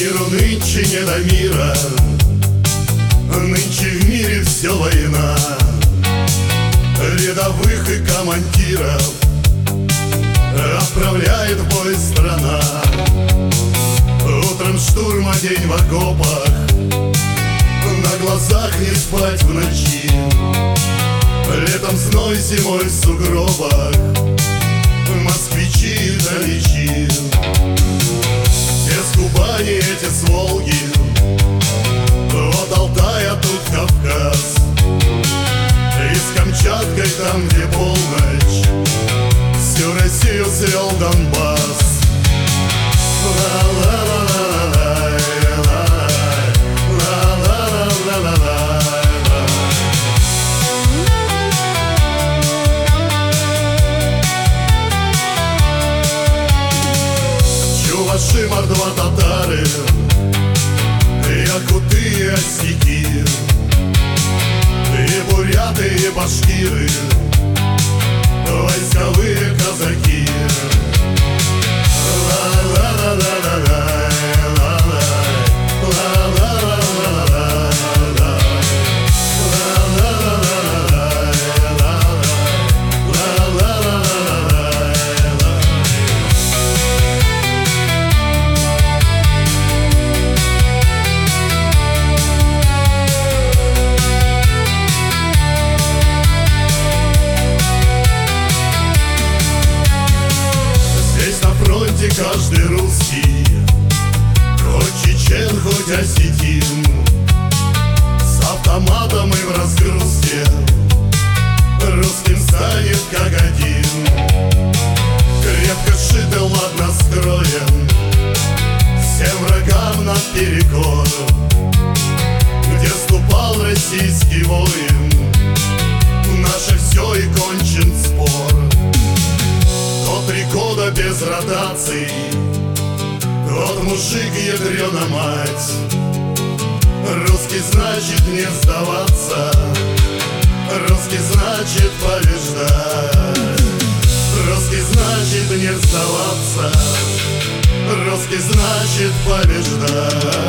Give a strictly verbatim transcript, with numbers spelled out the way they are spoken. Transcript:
Миру нынче не до мира, нынче в мире все война. Рядовых и командиров отправляет в бой страна. Утром штурм, а день в окопах, на глазах не спать в ночи. Летом зной, зимой в сугробах, москвичи и дальничи. Те с Кубани, эти с Волги, от Алтая тут Кавказ. И с Камчаткой там, где полночь, всю Россию свел Донбасс. Чуваши, мордва, татары, якуты и осеки, и буряты, и башкиры, войсковые казаки. Каждый русский, хоть чечен, хоть осетин, с автоматом и в разгрузке русским станет как один. Крепко сшит и ладно скроен, всем врагам наперекор. Где ступал российский воин, наше все и кончен спор. То три года без ротаций, тот мужик ядрена мать. Русский значит не сдаваться, русский значит побеждать. Русский значит не сдаваться, русский значит побеждать.